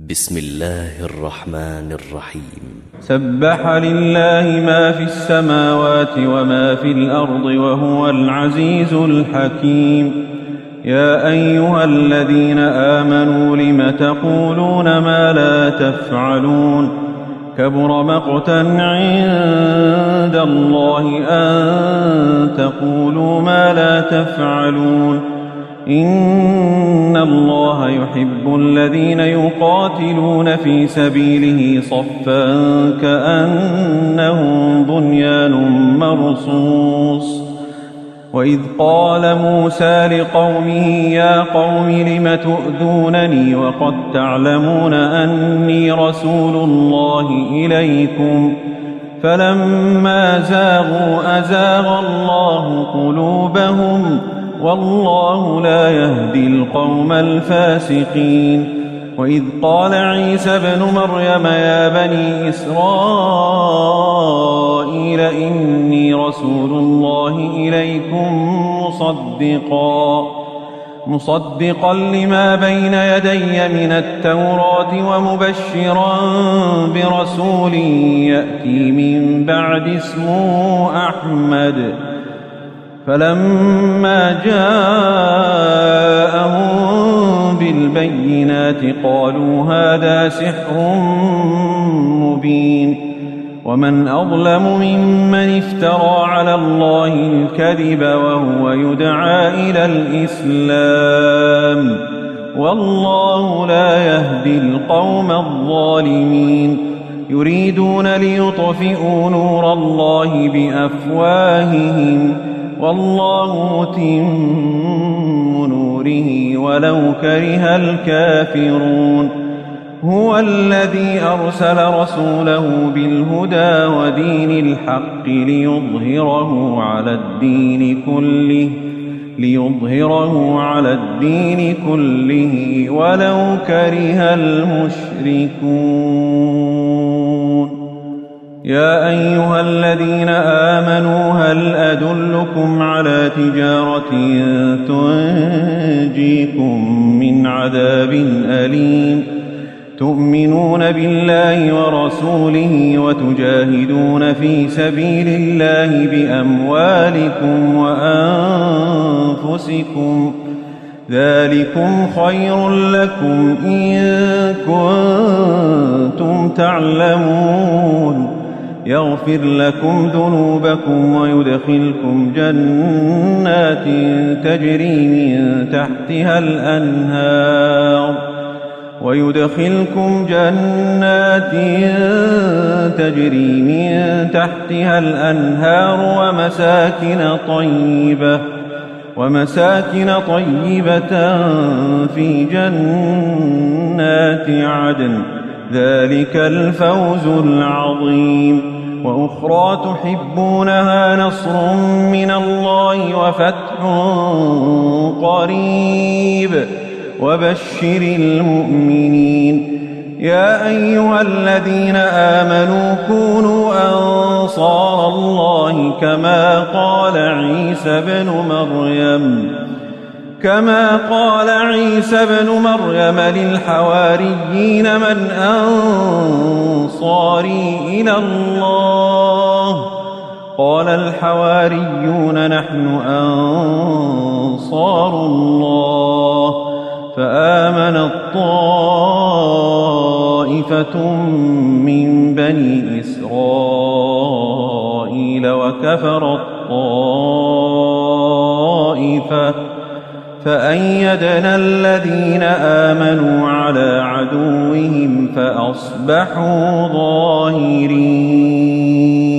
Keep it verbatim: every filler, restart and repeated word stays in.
بسم الله الرحمن الرحيم. سبح لله ما في السماوات وما في الأرض وهو العزيز الحكيم. يا أيها الذين آمنوا لم تقولون ما لا تفعلون؟ كبر مقتا عند الله أن تقولوا ما لا تفعلون. إن الله يحب الذين يقاتلون في سبيله صفا كأنهم بنيان مرصوص. وإذ قال موسى لقومه يا قوم لم تؤذونني وقد تعلمون أني رسول الله إليكم فلما زاغوا أزاغ الله قلوبهم والله لا يهدي القوم الفاسقين. وإذ قال عيسى ابن مريم يا بني إسرائيل إني رسول الله إليكم مصدقا مصدقا لما بين يدي من التوراة ومبشرا برسول يأتي من بعد اسمه أحمد. فلما جاءهم بالبينات قالوا هذا سحر مبين. ومن أظلم ممن افترى على الله الكذب وهو يدعى إلى الإسلام والله لا يهدي القوم الظالمين. يريدون ليطفئوا نور الله بأفواههم والله متم نوره ولو كره الكافرون. هو الذي أرسل رسوله بالهدى ودين الحق ليظهره على الدين كله ليظهره على الدين كله ولو كره المشركون. يا أيها الذين آمنوا هل أدلكم على تجارة تنجيكم من عذاب أليم تؤمنون بالله ورسوله وتجاهدون في سبيل الله بأموالكم وأنفسكم ذلكم خير لكم إن كنتم تعلمون. يغفر لكم ذنوبكم ويدخلكم جنات تجري من تحتها الأنهار ويدخلكم جنات تجري من تحتها الأنهار ومساكن طيبة ومساكن طيبة في جنات عدن ذلك الفوز العظيم. وأخرى تحبونها نصر من الله وفتح قريب وبشر المؤمنين. يا أيها الذين آمنوا كونوا أنصار الله كما قال عيسى بن مريم كما قال عيسى بن مريم للحواريين من أنصاري إلى الله قال الحواريون نحن أنصار الله. فآمنت طائفة من بني إسرائيل وكفرت طائفة فأيدنا الذين آمنوا على عدوهم فأصبحوا ظاهرين.